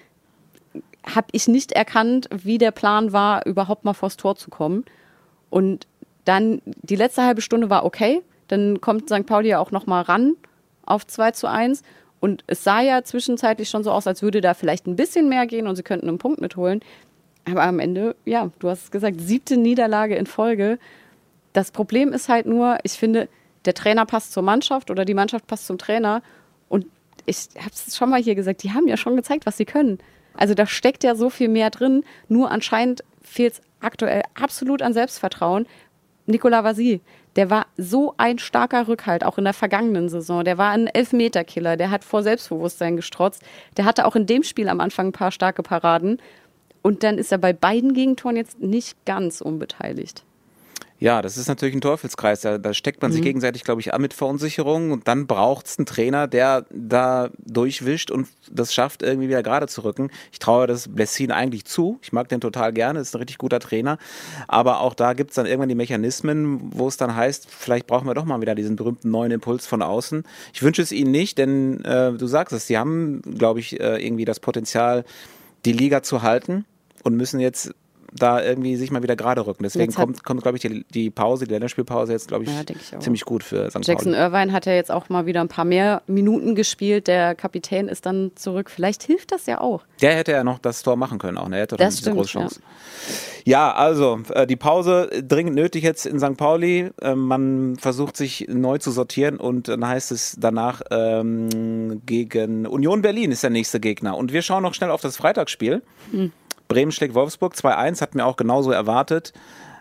habe ich nicht erkannt, wie der Plan war, überhaupt mal vors Tor zu kommen. Und dann die letzte halbe Stunde war okay, dann kommt St. Pauli ja auch nochmal ran auf 2-1 und es sah ja zwischenzeitlich schon so aus, als würde da vielleicht ein bisschen mehr gehen und sie könnten einen Punkt mitholen. Aber am Ende, ja, du hast es gesagt, 7. Niederlage in Folge. Das Problem ist halt nur, ich finde, der Trainer passt zur Mannschaft oder die Mannschaft passt zum Trainer und ich habe es schon mal hier gesagt, die haben ja schon gezeigt, was sie können. Also da steckt ja so viel mehr drin, nur anscheinend fehlt es aktuell absolut an Selbstvertrauen. Nicolas Vasile, der war so ein starker Rückhalt, auch in der vergangenen Saison. Der war ein Elfmeterkiller, der hat vor Selbstbewusstsein gestrotzt. Der hatte auch in dem Spiel am Anfang ein paar starke Paraden. Und dann ist er bei beiden Gegentoren jetzt nicht ganz unbeteiligt. Ja, das ist natürlich ein Teufelskreis. Da steckt man sich gegenseitig, glaube ich, an mit Verunsicherung. Und dann braucht es einen Trainer, der da durchwischt und das schafft, irgendwie wieder gerade zu rücken. Ich traue das Blessin eigentlich zu. Ich mag den total gerne. Ist ein richtig guter Trainer. Aber auch da gibt es dann irgendwann die Mechanismen, wo es dann heißt, vielleicht brauchen wir doch mal wieder diesen berühmten neuen Impuls von außen. Ich wünsche es ihnen nicht, denn du sagst es, sie haben, glaube ich, irgendwie das Potenzial, die Liga zu halten und müssen jetzt da irgendwie sich mal wieder gerade rücken. Deswegen kommt glaube ich, die Pause, die Länderspielpause jetzt, glaube ich, ziemlich gut für St. Pauli. Jackson Irvine hat ja jetzt auch mal wieder ein paar mehr Minuten gespielt. Der Kapitän ist dann zurück. Vielleicht hilft das ja auch. Der hätte ja noch das Tor machen können auch. Ne? Er hätte das diese große Chance. Ja, also die Pause dringend nötig jetzt in St. Pauli. Man versucht sich neu zu sortieren und dann heißt es danach gegen Union Berlin ist der nächste Gegner. Und wir schauen noch schnell auf das Freitagsspiel. Bremen schlägt Wolfsburg 2-1, hat mir auch genauso erwartet.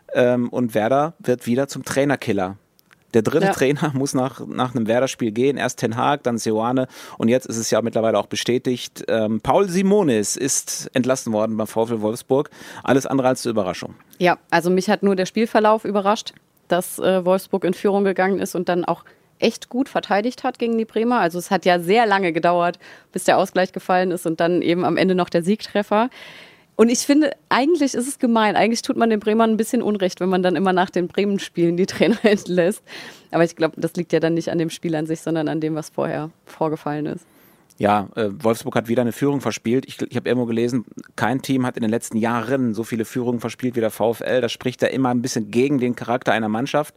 Und Werder wird wieder zum Trainerkiller. Der dritte Trainer muss nach einem Werder-Spiel gehen. Erst Ten Hag, dann Seoane und jetzt ist es ja mittlerweile auch bestätigt. Paul Simonis ist entlassen worden beim VfL Wolfsburg. Alles andere als eine Überraschung. Ja, also mich hat nur der Spielverlauf überrascht, dass Wolfsburg in Führung gegangen ist und dann auch echt gut verteidigt hat gegen die Bremer. Also es hat ja sehr lange gedauert, bis der Ausgleich gefallen ist und dann eben am Ende noch der Siegtreffer. Und ich finde, eigentlich ist es gemein. Eigentlich tut man den Bremern ein bisschen Unrecht, wenn man dann immer nach den Bremen-Spielen die Trainer entlässt. Aber ich glaube, das liegt ja dann nicht an dem Spiel an sich, sondern an dem, was vorher vorgefallen ist. Ja, Wolfsburg hat wieder eine Führung verspielt. Ich habe irgendwo gelesen, kein Team hat in den letzten Jahren so viele Führungen verspielt wie der VfL. Das spricht ja immer ein bisschen gegen den Charakter einer Mannschaft.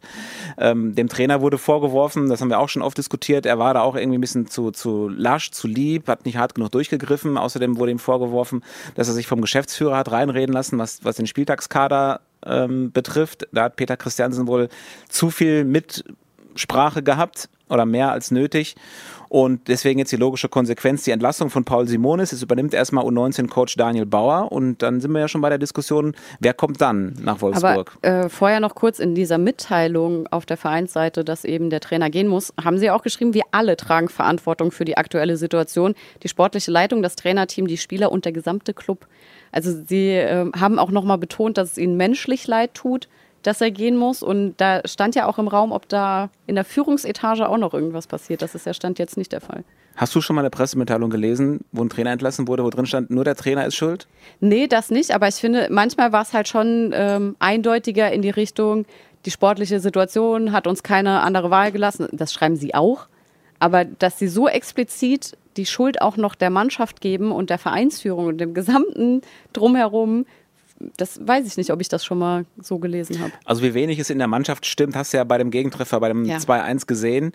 Dem Trainer wurde vorgeworfen, das haben wir auch schon oft diskutiert, er war da auch irgendwie ein bisschen zu lasch, zu lieb, hat nicht hart genug durchgegriffen. Außerdem wurde ihm vorgeworfen, dass er sich vom Geschäftsführer hat reinreden lassen, was den Spieltagskader betrifft. Da hat Peter Christiansen wohl zu viel Mitsprache gehabt oder mehr als nötig. Und deswegen jetzt die logische Konsequenz, die Entlassung von Paul Simonis. Es übernimmt erstmal U19-Coach Daniel Bauer. Und dann sind wir ja schon bei der Diskussion, wer kommt dann nach Wolfsburg? Aber vorher noch kurz in dieser Mitteilung auf der Vereinsseite, dass eben der Trainer gehen muss, haben Sie auch geschrieben, wir alle tragen Verantwortung für die aktuelle Situation. Die sportliche Leitung, das Trainerteam, die Spieler und der gesamte Club. Also Sie haben auch nochmal betont, dass es Ihnen menschlich leid tut, dass er gehen muss. Und da stand ja auch im Raum, ob da in der Führungsetage auch noch irgendwas passiert. Das ist ja Stand jetzt nicht der Fall. Hast du schon mal eine Pressemitteilung gelesen, wo ein Trainer entlassen wurde, wo drin stand, nur der Trainer ist schuld? Nee, das nicht. Aber ich finde, manchmal war es halt schon eindeutiger in die Richtung, die sportliche Situation hat uns keine andere Wahl gelassen. Das schreiben Sie auch. Aber dass Sie so explizit die Schuld auch noch der Mannschaft geben und der Vereinsführung und dem gesamten Drumherum, das weiß ich nicht, ob ich das schon mal so gelesen habe. Also wie wenig es in der Mannschaft stimmt, hast du ja bei dem Gegentreffer, bei dem 2-1 gesehen,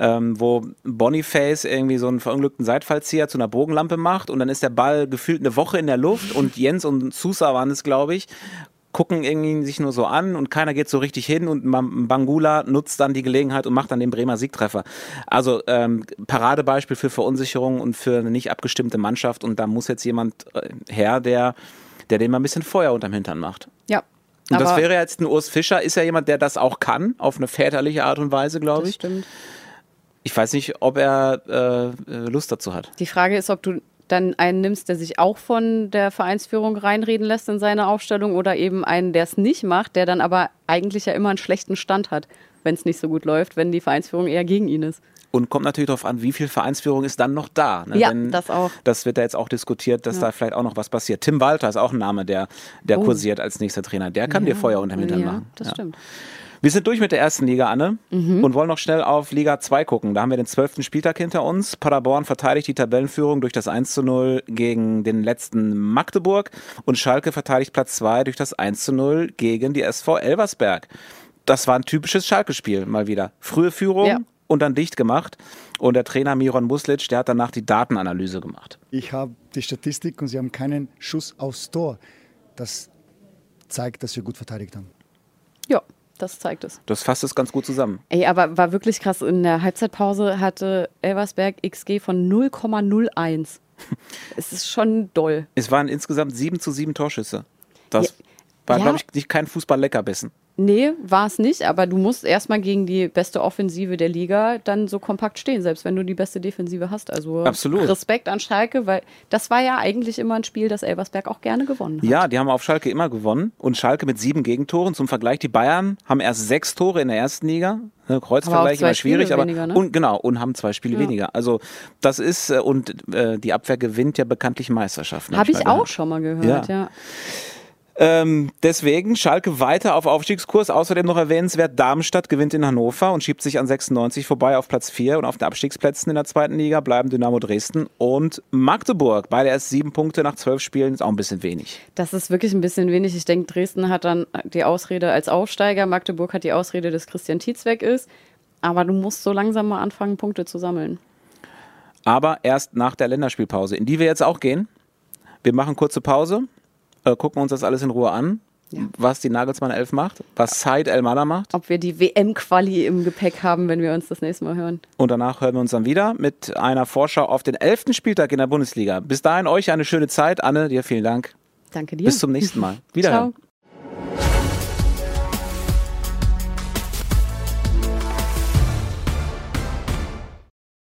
wo Boniface irgendwie so einen verunglückten Seitfallzieher zu einer Bogenlampe macht und dann ist der Ball gefühlt eine Woche in der Luft und Jens und Sousa waren es, glaube ich, gucken irgendwie sich nur so an und keiner geht so richtig hin und Bangula nutzt dann die Gelegenheit und macht dann den Bremer Siegtreffer. Also Paradebeispiel für Verunsicherung und für eine nicht abgestimmte Mannschaft und da muss jetzt jemand her, der dem mal ein bisschen Feuer unterm Hintern macht. Ja. Und das wäre jetzt ein Urs Fischer, ist ja jemand, der das auch kann, auf eine väterliche Art und Weise, glaube ich. Das stimmt. Ich weiß nicht, ob er Lust dazu hat. Die Frage ist, ob du dann einen nimmst, der sich auch von der Vereinsführung reinreden lässt in seine Aufstellung oder eben einen, der es nicht macht, der dann aber eigentlich ja immer einen schlechten Stand hat, wenn es nicht so gut läuft, wenn die Vereinsführung eher gegen ihn ist. Und kommt natürlich darauf an, wie viel Vereinsführung ist dann noch da. Ne? Ja, das auch. Das wird da jetzt auch diskutiert, dass da vielleicht auch noch was passiert. Tim Walter ist auch ein Name, der kursiert als nächster Trainer. Der kann dir Feuer unterm Hintern machen. Das stimmt. Wir sind durch mit der ersten Liga, Anne, und wollen noch schnell auf Liga 2 gucken. Da haben wir den 12. Spieltag hinter uns. Paderborn verteidigt die Tabellenführung durch das 1:0 gegen den letzten Magdeburg und Schalke verteidigt Platz 2 durch das 1:0 gegen die SV Elversberg. Das war ein typisches Schalke-Spiel mal wieder. Frühe Führung und dann dicht gemacht. Und der Trainer Miron Muslic, der hat danach die Datenanalyse gemacht. Ich habe die Statistik und sie haben keinen Schuss aufs Tor. Das zeigt, dass wir gut verteidigt haben. Ja, das zeigt es. Das fasst es ganz gut zusammen. Ey, aber war wirklich krass. In der Halbzeitpause hatte Elversberg XG von 0,01. Es ist schon doll. Es waren insgesamt 7:7 Torschüsse. Das war, glaube ich, nicht kein Fußball-Leckerbissen. Nee, war es nicht, aber du musst erstmal gegen die beste Offensive der Liga dann so kompakt stehen, selbst wenn du die beste Defensive hast. Also Absolut. Respekt an Schalke, weil das war ja eigentlich immer ein Spiel, das Elversberg auch gerne gewonnen hat. Ja, die haben auf Schalke immer gewonnen und Schalke mit 7 Gegentoren. Zum Vergleich, die Bayern haben erst 6 Tore in der ersten Liga. Kreuzvergleich immer schwierig, aber weniger, ne? und haben 2 Spiele weniger. Also das ist, und die Abwehr gewinnt ja bekanntlich Meisterschaften. Habe ich auch schon mal gehört, ja. Deswegen Schalke weiter auf Aufstiegskurs. Außerdem noch erwähnenswert, Darmstadt gewinnt in Hannover und schiebt sich an 96 vorbei auf Platz 4. Und auf den Abstiegsplätzen in der 2. Liga bleiben Dynamo Dresden und Magdeburg. Beide erst 7 Punkte nach 12 Spielen, ist auch ein bisschen wenig. Das ist wirklich ein bisschen wenig. Ich denke, Dresden hat dann die Ausrede als Aufsteiger. Magdeburg hat die Ausrede, dass Christian Tietz weg ist. Aber du musst so langsam mal anfangen, Punkte zu sammeln. Aber erst nach der Länderspielpause, in die wir jetzt auch gehen. Wir machen kurze Pause. Gucken uns das alles in Ruhe an, was die Nagelsmann 11 macht, was Said El-Mana macht. Ob wir die WM-Quali im Gepäck haben, wenn wir uns das nächste Mal hören. Und danach hören wir uns dann wieder mit einer Vorschau auf den 11. Spieltag in der Bundesliga. Bis dahin euch eine schöne Zeit. Anne, dir vielen Dank. Danke dir. Bis zum nächsten Mal. Wiederhören. Ciao.